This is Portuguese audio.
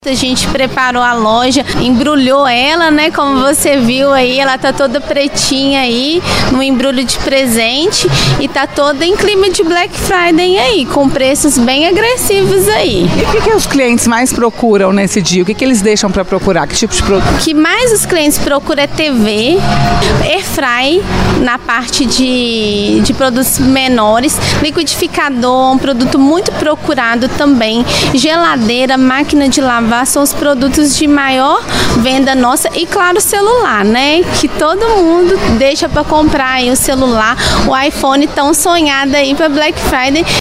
A gente preparou a loja, embrulhou ela, né? Como você viu aí, ela tá toda pretinha aí, no embrulho de presente e tá toda em clima de Black Friday aí, com preços bem agressivos aí. E o que os clientes mais procuram nesse dia? O que eles deixam para procurar? Que tipo de produto? O que mais os clientes procuram é TV, airfry na parte de produtos menores, liquidificador, um produto muito procurado também, geladeira, máquina de lavar, são os produtos de maior venda nossa e claro, o celular, né? Que todo mundo deixa para comprar aí o celular, o iPhone tão sonhado aí para Black Friday.